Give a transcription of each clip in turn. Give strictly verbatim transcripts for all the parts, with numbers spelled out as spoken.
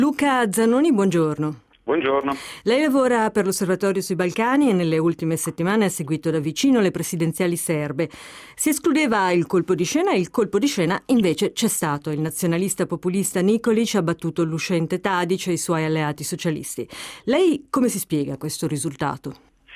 Luca Zanoni, buongiorno. Buongiorno. Lei lavora per l'Osservatorio sui Balcani e nelle ultime settimane ha seguito da vicino le presidenziali serbe. Si escludeva il colpo di scena e il colpo di scena invece c'è stato. Il nazionalista populista Nikolić ha battuto l'uscente Tadić e i suoi alleati socialisti. Lei come si spiega questo risultato?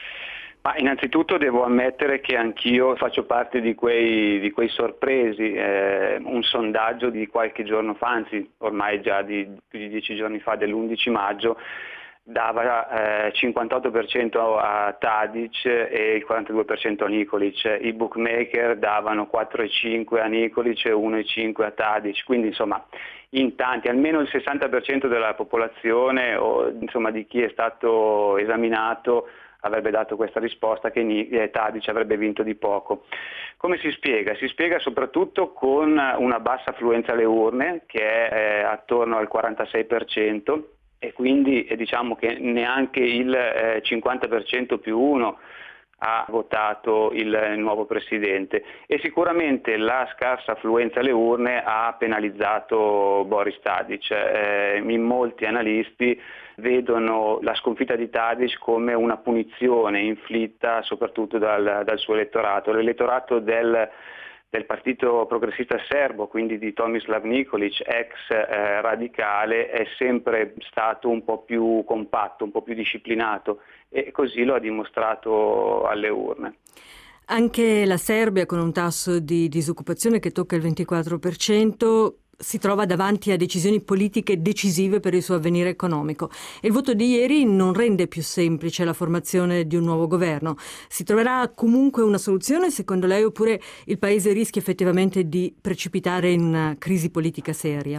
Ma innanzitutto devo ammettere che anch'io faccio parte di quei, di quei sorpresi. Eh, un sondaggio di qualche giorno fa, anzi ormai già di più di dieci giorni fa, dell'undici maggio, dava eh, cinquantotto per cento a Tadić e il quarantadue per cento a Nikolić. I bookmaker davano quattro virgola cinque a Nikolić e uno virgola cinque a Tadić, quindi insomma in tanti, almeno il sessanta per cento della popolazione o insomma di chi è stato esaminato avrebbe dato questa risposta che Tadić avrebbe vinto di poco. Come si spiega? Si spiega soprattutto con una bassa affluenza alle urne che è eh, attorno al quarantasei per cento e quindi eh, diciamo che neanche il eh, cinquanta per cento più uno ha votato il nuovo presidente e sicuramente la scarsa affluenza alle urne ha penalizzato Boris Tadić. Eh, in molti analisti vedono la sconfitta di Tadić come una punizione inflitta soprattutto dal, dal suo elettorato. L'elettorato del del partito progressista serbo, quindi di Tomislav Nikolić, ex eh, radicale, è sempre stato un po' più compatto, un po' più disciplinato e così lo ha dimostrato alle urne. Anche la Serbia, con un tasso di disoccupazione che tocca il ventiquattro per cento, si trova davanti a decisioni politiche decisive per il suo avvenire economico. E il voto di ieri non rende più semplice la formazione di un nuovo governo. Si troverà comunque una soluzione, secondo lei, oppure il Paese rischia effettivamente di precipitare in una crisi politica seria?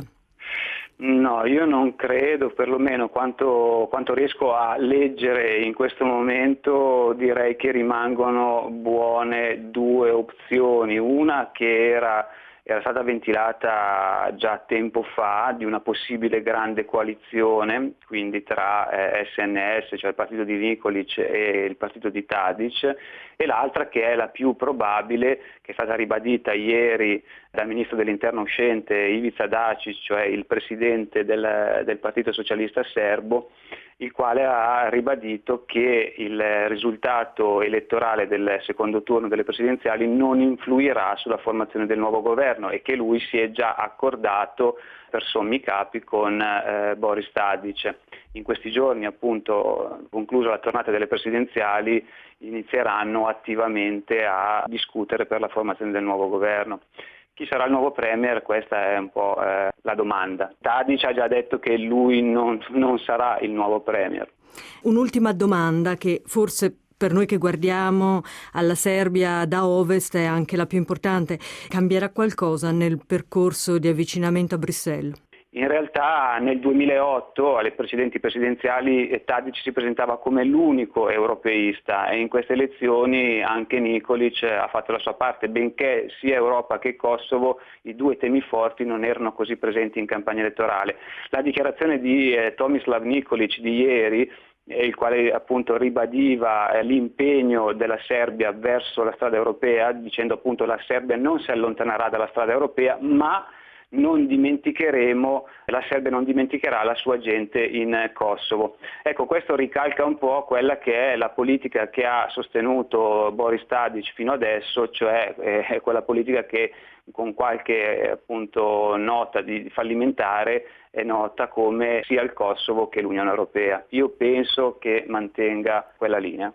No, io non credo, perlomeno quanto, quanto riesco a leggere in questo momento, direi che rimangono buone due opzioni. Una che era era stata ventilata già tempo fa di una possibile grande coalizione, quindi tra eh, S N S, cioè il partito di Nikolić e il partito di Tadić, e l'altra che è la più probabile, che è stata ribadita ieri dal ministro dell'interno uscente Ivica Dačić, cioè il presidente del, del Partito Socialista Serbo, il quale ha ribadito che il risultato elettorale del secondo turno delle presidenziali non influirà sulla formazione del nuovo governo e che lui si è già accordato per sommi capi con eh, Boris Tadić. In questi giorni, appunto, conclusa la tornata delle presidenziali, inizieranno attivamente a discutere per la formazione del nuovo governo. Chi sarà il nuovo premier? Questa è un po' eh, la domanda. Tadić ha già detto che lui non, non sarà il nuovo premier. Un'ultima domanda che forse per noi che guardiamo alla Serbia da ovest è anche la più importante. Cambierà qualcosa nel percorso di avvicinamento a Bruxelles? In realtà nel duemilaotto alle precedenti presidenziali Tadić si presentava come l'unico europeista e in queste elezioni anche Nikolić ha fatto la sua parte, benché sia Europa che Kosovo i due temi forti non erano così presenti in campagna elettorale. La dichiarazione di eh, Tomislav Nikolić di ieri, il quale appunto ribadiva eh, l'impegno della Serbia verso la strada europea, dicendo appunto la Serbia non si allontanerà dalla strada europea, ma non dimenticheremo, la Serbia non dimenticherà la sua gente in Kosovo. Ecco, questo ricalca un po' quella che è la politica che ha sostenuto Boris Tadić fino adesso, cioè eh, quella politica che con qualche appunto nota di fallimentare è nota come sia il Kosovo che l'Unione Europea. Io penso che mantenga quella linea.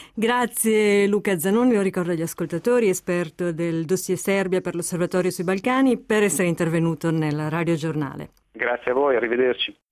Grazie Luca Zanoni, lo ricordo agli ascoltatori, esperto del dossier Serbia per l'Osservatorio sui Balcani, per essere intervenuto nel Radio Giornale. Grazie a voi, arrivederci.